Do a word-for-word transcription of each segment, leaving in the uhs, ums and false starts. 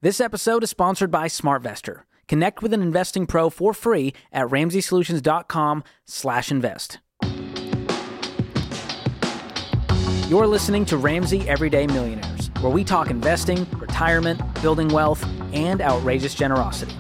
This episode is sponsored by SmartVestor. Connect with an investing pro for free at ramseysolutions.com slash invest. You're listening to Ramsey Everyday Millionaires, where we talk investing, retirement, building wealth, and outrageous generosity.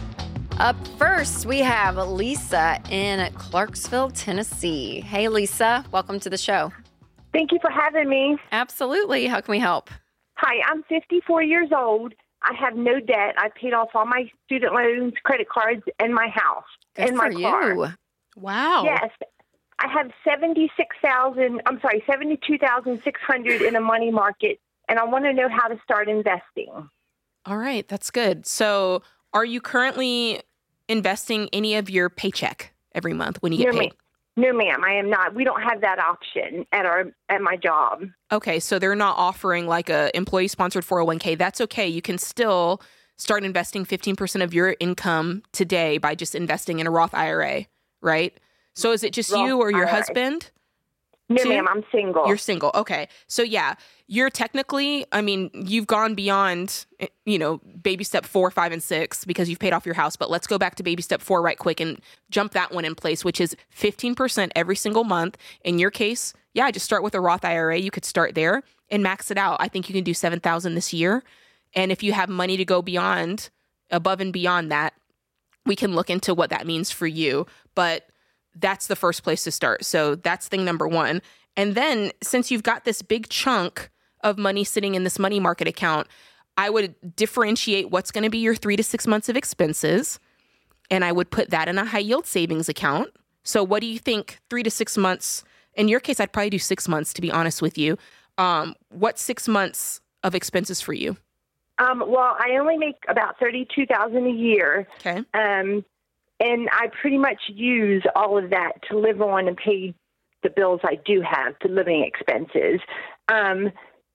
Up first, we have Lisa in Clarksville, Tennessee. Hey, Lisa. Welcome to the show. Thank you for having me. Absolutely. How can we help? Hi, I'm fifty-four years old. I have no debt. I paid off all my student loans, credit cards, and my house, Good and my for car. you. Wow. Yes. I have seventy-six thousand, I'm sorry, seventy-two thousand six hundred in a money market, and I want to know how to start investing. All right, that's good. So are you currently investing any of your paycheck every month when you get no, paid? Ma'am. No, ma'am, I am not. We don't have that option at our at my job. Okay, so they're not offering like a employee-sponsored four oh one k. That's okay. You can still start investing fifteen percent of your income today by just investing in a Roth I R A, right? So is it just Roth you or your I R A. husband? No, Two? ma'am, I'm single. You're single. Okay. So yeah, you're technically, I mean, you've gone beyond, you know, baby step four, five, and six because you've paid off your house. But let's go back to baby step four right quick and jump that one in place, which is fifteen percent every single month. In your case, yeah, just start with a Roth I R A. You could start there and max it out. I think you can do seven thousand this year. And if you have money to go beyond, above and beyond that, we can look into what that means for you. But that's the first place to start. So that's thing number one. And then since you've got this big chunk of money sitting in this money market account, I would differentiate what's going to be your three to six months of expenses. And I would put that in a high yield savings account. So what do you think three to six months? In your case, I'd probably do six months, to be honest with you. Um, what's six months of expenses for you? Um, well, I only make about thirty-two thousand dollars a year. Okay. Um, And I pretty much use all of that to live on and pay the bills I do have, the living expenses. Um,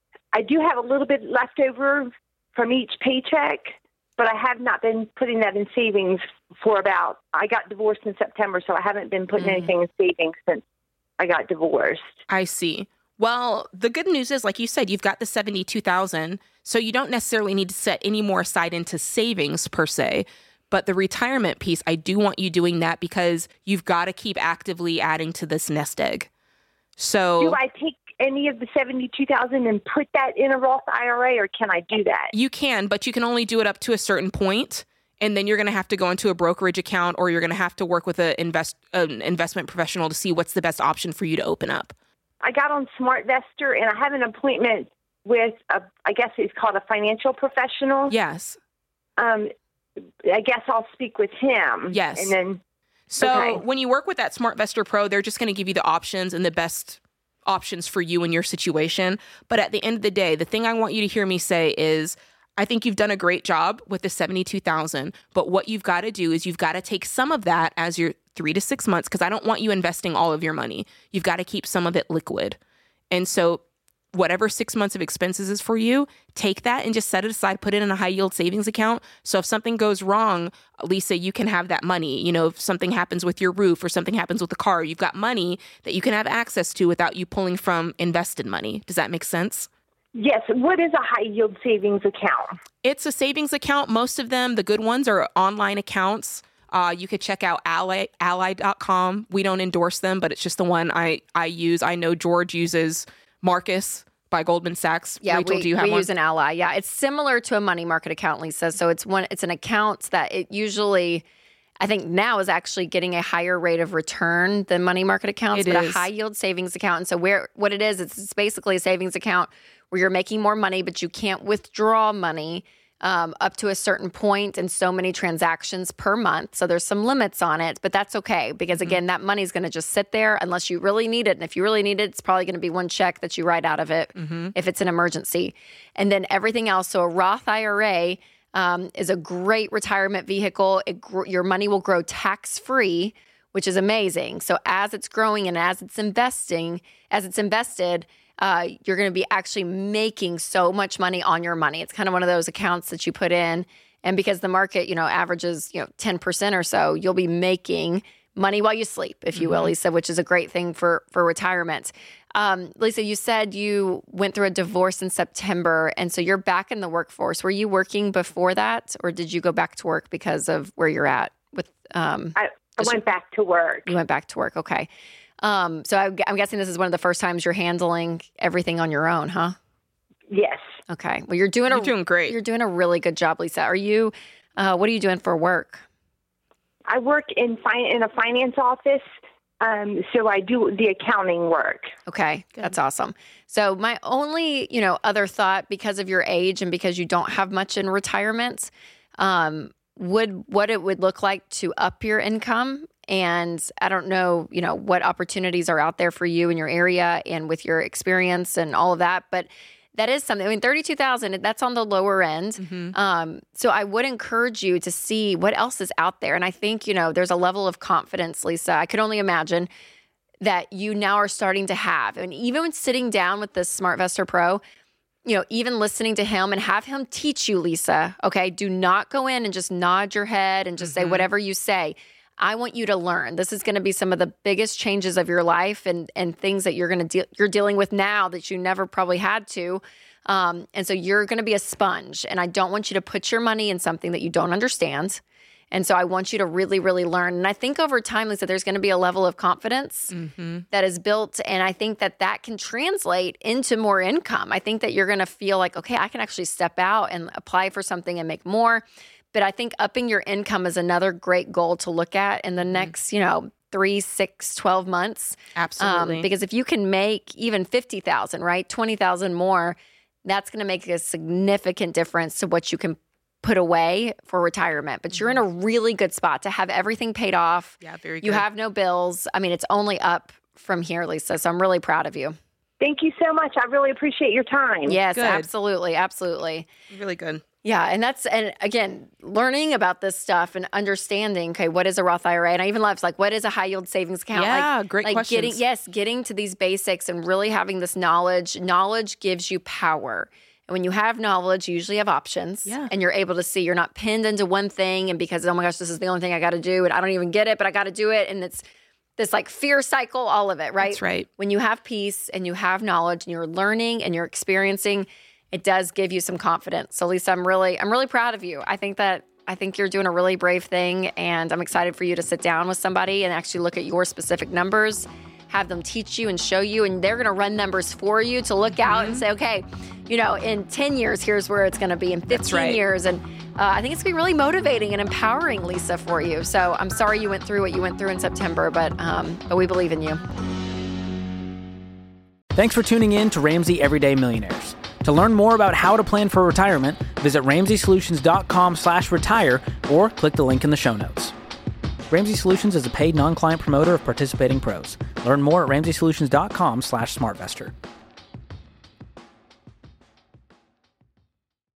I do have a little bit left over from each paycheck, but I have not been putting that in savings for about, I got divorced in September, so I haven't been putting Mm. anything in savings since I got divorced. I see. Well, the good news is, like you said, you've got the seventy-two thousand, so you don't necessarily need to set any more aside into savings per se. But the retirement piece, I do want you doing that because you've got to keep actively adding to this nest egg. So Do I take any of the seventy-two thousand dollars and put that in a Roth I R A, or can I do that? you can, but you can only do it up to a certain point, and then you're going to have to go into a brokerage account, or you're going to have to work with a invest, an investment professional to see what's the best option for you to open up. I got on SmartVestor, and I have an appointment with, a, I guess it's called a financial professional. Yes. Um, I guess I'll speak with him. Yes. And then, So okay. when you work with that SmartVestor Pro, they're just going to give you the options and the best options for you in your situation. But at the end of the day, the thing I want you to hear me say is, I think you've done a great job with the seventy-two thousand, but what you've got to do is you've got to take some of that as your three to six months, because I don't want you investing all of your money. You've got to keep some of it liquid. And so whatever six months of expenses is for you, take that and just set it aside, put it in a high yield savings account. So if something goes wrong, Lisa, you can have that money. You know, if something happens with your roof or something happens with the car, you've got money that you can have access to without you pulling from invested money. Does that make sense? Yes. What is a high yield savings account? It's a savings account. Most of them, the good ones, are online accounts. Uh, you could check out ally ally dot com. We don't endorse them, but it's just the one I, I use. I know George uses Marcus by Goldman Sachs. Yeah, Rachel, we, do you have we one? use an Ally. Yeah, it's similar to a money market account, Lisa. So it's one. It's an account that it usually, I think now is actually getting a higher rate of return than money market accounts, It but is. a high yield savings account. And so where what it is, it's, it's basically a savings account where you're making more money, but you can't withdraw money um, up to a certain point and so many transactions per month. So there's some limits on it, but that's okay because, again, that money is going to just sit there unless you really need it. And if you really need it, it's probably going to be one check that you write out of it if it's an emergency. And then everything else. So a Roth I R A um, is a great retirement vehicle. It gr- your money will grow tax-free, which is amazing. So as it's growing and as it's investing, as it's invested, uh, you're going to be actually making so much money on your money. It's kind of one of those accounts that you put in. And because the market, you know, averages, you know, ten percent or so, you'll be making money while you sleep, if you will, Lisa, which is a great thing for, for retirement. Um, Lisa, you said you went through a divorce in September, and so you're back in the workforce. Were you working before that, or did you go back to work because of where you're at with? Um, I, I went back to work. You went back to work. Okay. Um, so I, I'm guessing this is one of the first times you're handling everything on your own, huh? Yes. Okay. Well, you're doing You're a, doing great. You're doing a really good job, Lisa. Are you? Uh, what are you doing for work? I work in fi- in a finance office, um, so I do the accounting work. Okay, Good. That's awesome. So my only, you know, other thought, because of your age and because you don't have much in retirement, um, would what it would look like to up your income. And I don't know, you know, what opportunities are out there for you in your area and with your experience and all of that, but that is something. I mean, thirty-two thousand, that's on the lower end. Mm-hmm. Um, so I would encourage you to see what else is out there. And I think, you know, there's a level of confidence, Lisa. I could only imagine that you now are starting to have. And even when sitting down with the SmartVestor Pro, you know, even listening to him and have him teach you, Lisa, okay, do not go in and just nod your head and just Mm-hmm. say whatever you say. I want you to learn. This is going to be some of the biggest changes of your life and and things that you're going to deal you're dealing with now that you never probably had to. Um, and so you're going to be a sponge. And I don't want you to put your money in something that you don't understand. And so I want you to really, really learn. And I think over time, Lisa, there's going to be a level of confidence Mm-hmm. that is built. And I think that that can translate into more income. I think that you're going to feel like, okay, I can actually step out and apply for something and make more. But I think upping your income is another great goal to look at in the next, you know, three, six, twelve months. Absolutely. Um, because if you can make even fifty thousand, right, twenty thousand more, that's going to make a significant difference to what you can put away for retirement. But you're in a really good spot to have everything paid off. Yeah, very good. You have no bills. I mean, it's only up from here, Lisa. So I'm really proud of you. Thank you so much. I really appreciate your time. Yes, Good. absolutely. Absolutely. Really good. Yeah. And that's, and again, learning about this stuff and understanding, okay, what is a Roth I R A? And I even love, like, what is a high yield savings account? Yeah, like, great like questions. Getting, yes, getting to these basics and really having this knowledge. Knowledge gives you power. And when you have knowledge, you usually have options. Yeah. And you're able to see you're not pinned into one thing and because, oh my gosh, this is the only thing I got to do. And I don't even get it, but I got to do it. And it's this like fear cycle, all of it, right? That's right. When you have peace and you have knowledge and you're learning and you're experiencing, it does give you some confidence. So Lisa, I'm really, I'm really proud of you. I think that, I think you're doing a really brave thing and I'm excited for you to sit down with somebody and actually look at your specific numbers, have them teach you and show you, and they're going to run numbers for you to look out and say, okay, you know, in ten years, here's where it's going to be in fifteen right. years. And uh, I think it's going to be really motivating and empowering, Lisa, for you. So I'm sorry you went through what you went through in September, but, um, but we believe in you. Thanks for tuning in to Ramsey Everyday Millionaires. To learn more about how to plan for retirement, visit ramsey solutions dot com slash retire or click the link in the show notes. Ramsey Solutions is a paid non-client promoter of participating pros. Learn more at ramsey solutions dot com slash smartvestor.